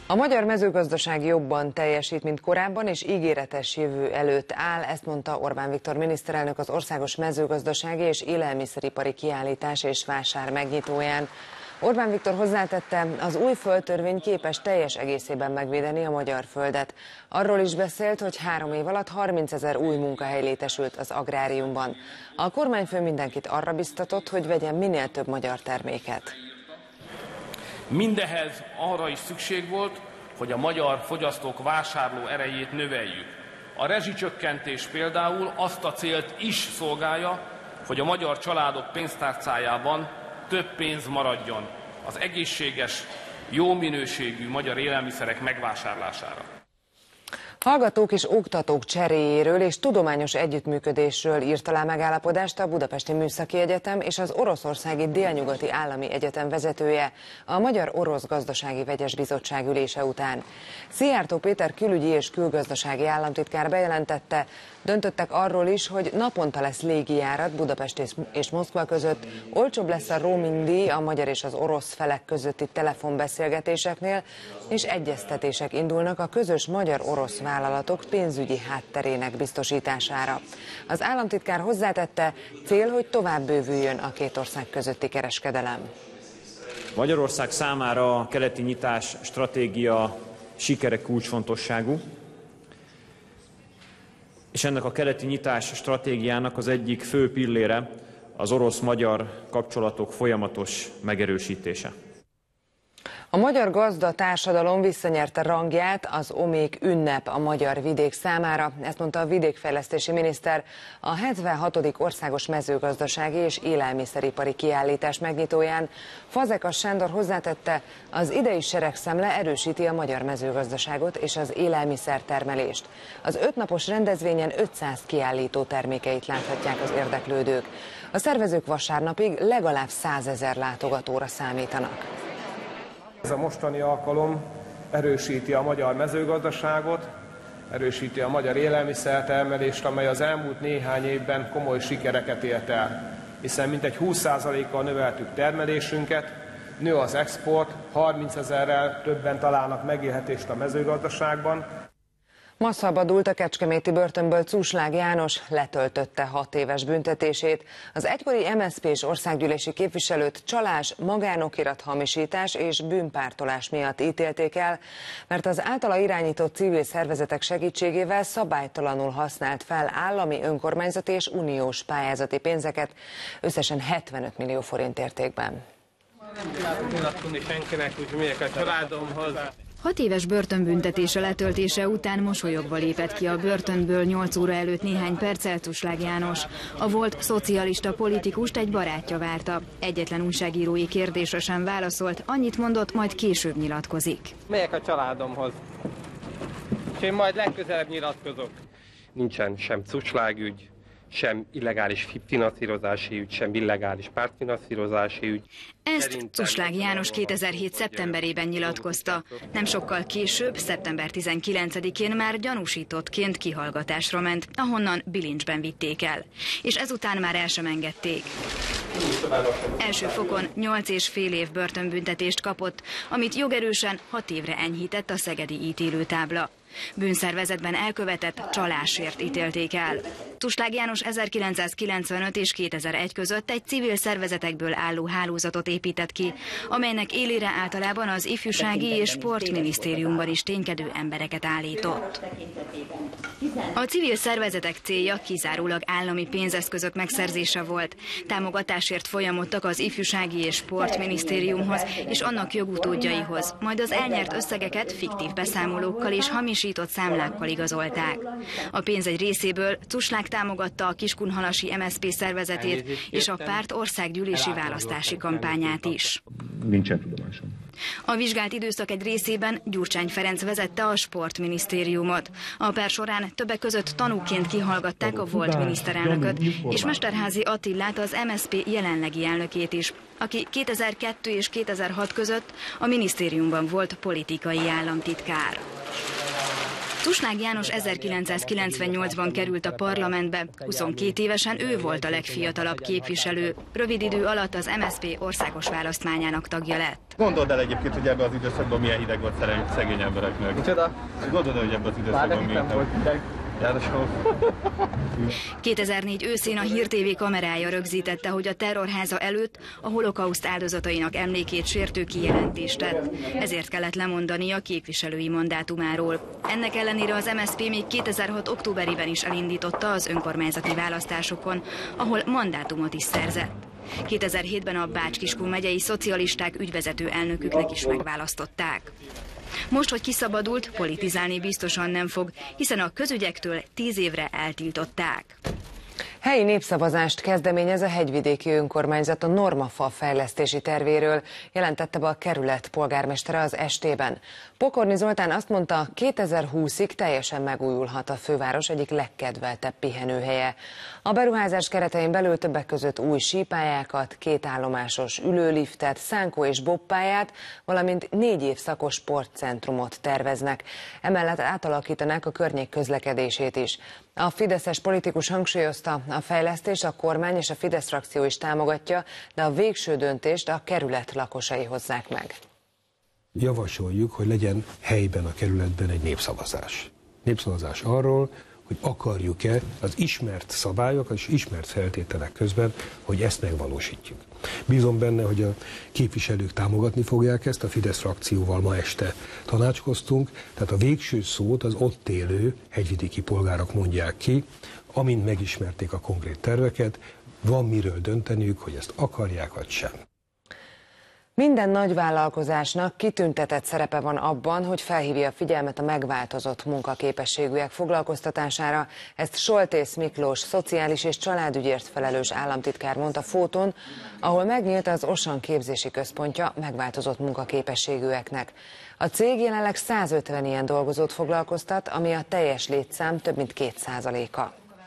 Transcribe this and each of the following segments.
A magyar mezőgazdaság jobban teljesít, mint korábban, és ígéretes jövő előtt áll, ezt mondta Orbán Viktor miniszterelnök az Országos Mezőgazdasági és Élelmiszeripari Kiállítás és Vásár megnyitóján. Orbán Viktor hozzátette, az új földtörvény képes teljes egészében megvédeni a magyar földet. Arról is beszélt, hogy 3 év alatt 30 000 új munkahely létesült az agráriumban. A kormányfő mindenkit arra biztatott, hogy vegyen minél több magyar terméket. Mindehez arra is szükség volt, hogy a magyar fogyasztók vásárló erejét növeljük. A rezsicsökkentés például azt a célt is szolgálja, hogy a magyar családok pénztárcájában több pénz maradjon az egészséges, jó minőségű magyar élelmiszerek megvásárlására. Hallgatók és oktatók cseréjéről és tudományos együttműködésről írt alá megállapodást a Budapesti Műszaki Egyetem és az Oroszországi Délnyugati Állami Egyetem vezetője a Magyar-Orosz Gazdasági Vegyes Bizottság ülése után. Szijjártó Péter külügyi és külgazdasági államtitkár bejelentette, döntöttek arról is, hogy naponta lesz légijárat Budapest és Moszkva között, olcsóbb lesz a roaming díj a magyar és az orosz felek közötti telefonbeszélgetéseknél, és egyeztetések indulnak a közös magyar-orosz vállalatok pénzügyi hátterének biztosítására. Az államtitkár hozzátette, cél, hogy tovább bővüljön a két ország közötti kereskedelem. Magyarország számára a keleti nyitás stratégia sikere kulcsfontosságú, és ennek a keleti nyitás stratégiának az egyik fő pillére az orosz-magyar kapcsolatok folyamatos megerősítése. A magyar gazda társadalom visszanyerte rangját, az Omék ünnep a magyar vidék számára, ezt mondta a vidékfejlesztési miniszter a 76. Országos Mezőgazdasági és Élelmiszeripari Kiállítás megnyitóján. Fazekas Sándor hozzátette, az idei seregszemle erősíti a magyar mezőgazdaságot és az élelmiszertermelést. Az 5 napos rendezvényen 500 kiállító termékeit láthatják az érdeklődők. A szervezők vasárnapig legalább 100 000 látogatóra számítanak. Ez a mostani alkalom erősíti a magyar mezőgazdaságot, erősíti a magyar élelmiszertermelést, amely az elmúlt néhány évben komoly sikereket ért el, hiszen mintegy 20%-kal növeltük termelésünket, nő az export, 30 000-rel többen találnak megélhetést a mezőgazdaságban. Ma szabadult a kecskeméti börtönből Cuslág János, letöltötte 6 éves büntetését. Az egykori MSZP és országgyűlési képviselőt csalás, magánokirat-hamisítás és bűnpártolás miatt ítélték el, mert az általa irányított civil szervezetek segítségével szabálytalanul használt fel állami, önkormányzati és uniós pályázati pénzeket, összesen 75 millió forint értékben. Senkinek, úgyhogy megyek a családomhoz. 6 éves börtönbüntetése letöltése után mosolyogva lépett ki a börtönből 8 óra előtt néhány perccel Cuslág János. A volt szocialista politikust egy barátja várta. Egyetlen újságírói kérdésre sem válaszolt, annyit mondott, majd később nyilatkozik. Megyek a családomhoz, és én majd legközelebb nyilatkozok. Nincsen sem Cuslág ügy, sem illegális finanszírozási ügy, sem illegális pártfinanszírozási ügy. Ezt Cuslág János 2007. szeptemberében nyilatkozta. Nem sokkal később, szeptember 19-én már gyanúsítottként kihallgatásra ment, ahonnan bilincsben vitték el. És ezután már el sem engedték. Első fokon 8,5 év börtönbüntetést kapott, amit jogerősen 6 évre enyhített a szegedi ítélőtábla. Bűnszervezetben elkövetett csalásért ítélték el. Cuslág János 1995 és 2001 között egy civil szervezetekből álló hálózatot épített ki, amelynek élére általában az Ifjúsági és Sportminisztériumban is ténykedő embereket állított. A civil szervezetek célja kizárólag állami pénzeszközök megszerzése volt. Támogatásért folyamodtak az Ifjúsági és Sportminisztériumhoz és annak jogutódjaihoz, majd az elnyert összegeket fiktív beszámolókkal és hamisított számlákkal igazolták. A pénz egy részéből Cuslág támogatta a kiskunhalasi MSZP szervezetét és a párt országgyűlési választási kampányát is. Nincsen tudomásom. A vizsgált időszak egy részében Gyurcsány Ferenc vezette a Sportminisztériumot. A per során többek között tanúként kihallgatták a volt miniszterelnököt, és Mesterházy Attilát, az MSZP jelenlegi elnökét is, aki 2002 és 2006 között a minisztériumban volt politikai államtitkár. Cuslág János 1998-ban került a parlamentbe, 22 évesen ő volt a legfiatalabb képviselő. Rövid idő alatt az MSZP országos választmányának tagja lett. Gondold el egyébként, hogy ebben az időszakban milyen hideg volt szegény embereknek. Micsoda? Gondold el, hogy ebben az időszakban milyen volt hideg. 2004 őszén a Hír TV kamerája rögzítette, hogy a terrorháza előtt a holokauszt áldozatainak emlékét sértő kijelentést tett. Ezért kellett lemondani a képviselői mandátumáról. Ennek ellenére az MSZP még 2006. októberében is elindította az önkormányzati választásokon, ahol mandátumot is szerzett. 2007-ben a Bács-Kiskun megyei szocialisták ügyvezető elnöküknek is megválasztották. Most, hogy kiszabadult, politizálni biztosan nem fog, hiszen a közügyektől 10 évre eltiltották. Helyi népszavazást kezdeményez a hegyvidéki önkormányzat a normafal fejlesztési tervéről, jelentette be a kerület polgármestere az estében. Pokorni Zoltán azt mondta, 2020-ig teljesen megújulhat a főváros egyik legkedveltebb pihenőhelye. A beruházás keretein belül többek között új sípályákat, 2 állomásos ülőliftet, szánkó és bobpályát, valamint 4 évszakos sportcentrumot terveznek. Emellett átalakítanák a környék közlekedését is. A fideszes politikus hangsúlyozta, a fejlesztés a kormány és a Fidesz frakció is támogatja, de a végső döntést a kerület lakosai hozzák meg. Javasoljuk, hogy legyen helyben a kerületben egy népszavazás. Népszavazás arról, hogy akarjuk-e az ismert szabályok, az ismert feltételek közben, hogy ezt megvalósítjuk. Bízom benne, hogy a képviselők támogatni fogják ezt, a Fidesz frakcióval ma este tanácskoztunk, tehát a végső szót az ott élő hegyvidéki polgárok mondják ki, amint megismerték a konkrét terveket, van miről dönteniük, hogy ezt akarják vagy sem. Minden nagyvállalkozásnak kitüntetett szerepe van abban, hogy felhívja a figyelmet a megváltozott munkaképességűek foglalkoztatására. Ezt Soltész Miklós, szociális és családügyért felelős államtitkár mondta Fóton, ahol megnyílt az Osan képzési központja megváltozott munkaképességűeknek. A cég jelenleg 150 ilyen dolgozót foglalkoztat, ami a teljes létszám több mint 2%-a.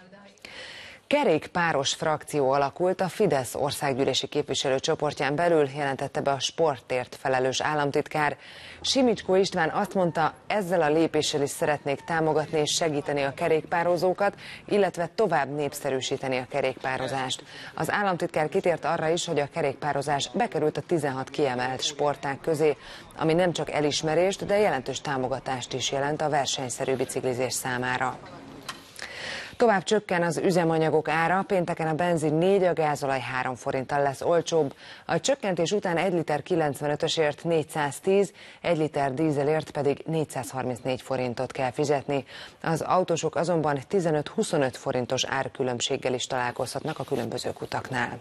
Kerékpáros frakció alakult a Fidesz országgyűlési képviselőcsoportján belül, jelentette be a sportért felelős államtitkár. Simicskó István azt mondta, ezzel a lépéssel is szeretnék támogatni és segíteni a kerékpározókat, illetve tovább népszerűsíteni a kerékpározást. Az államtitkár kitért arra is, hogy a kerékpározás bekerült a 16 kiemelt sportág közé, ami nem csak elismerést, de jelentős támogatást is jelent a versenyszerű biciklizés számára. Tovább csökken az üzemanyagok ára, pénteken a benzin 4, a gázolaj 3 forinttal lesz olcsóbb. A csökkentés után 1 liter 95-ösért 410, 1 liter dízelért pedig 434 forintot kell fizetni. Az autósok azonban 15-25 forintos árkülönbséggel is találkozhatnak a különböző kutaknál.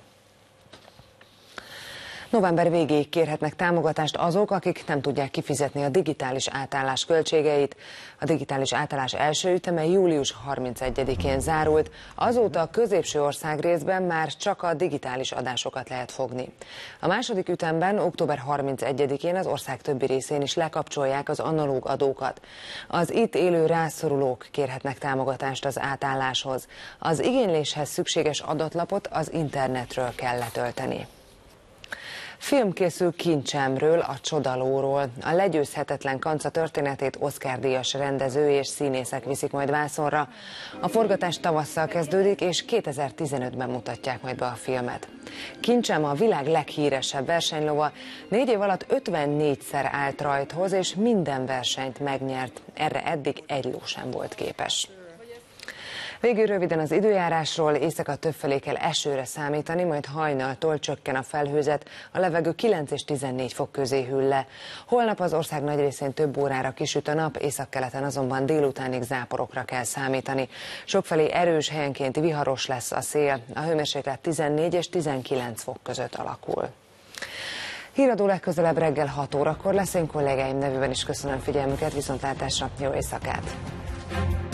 November végéig kérhetnek támogatást azok, akik nem tudják kifizetni a digitális átállás költségeit. A digitális átállás első üteme július 31-én zárult, azóta a középső országrészben már csak a digitális adásokat lehet fogni. A második ütemben október 31-én az ország többi részén is lekapcsolják az analóg adókat. Az itt élő rászorulók kérhetnek támogatást az átálláshoz. Az igényléshez szükséges adatlapot az internetről kell letölteni. Film készül Kincsemről, a Csodalóról. A legyőzhetetlen kanca történetét Oscar-díjas rendező és színészek viszik majd vászonra. A forgatás tavasszal kezdődik, és 2015-ben mutatják majd be a filmet. Kincsem a világ leghíresebb versenylova, 4 év alatt 54-szer állt rajthoz, és minden versenyt megnyert. Erre eddig egy ló sem volt képes. Végül röviden az időjárásról, éjszaka többfelé kell esőre számítani, majd hajnaltól csökken a felhőzet, a levegő 9 és 14 fok közé hűl le. Holnap az ország nagy részén több órára kisüt a nap, északkeleten azonban délutánig záporokra kell számítani. Sokfelé erős, helyenként viharos lesz a szél, a hőmérséklet 14 és 19 fok között alakul. Híradó legközelebb reggel 6 órakor lesz, én kollégáim nevében is köszönöm figyelmüket, viszontlátásra, jó éjszakát!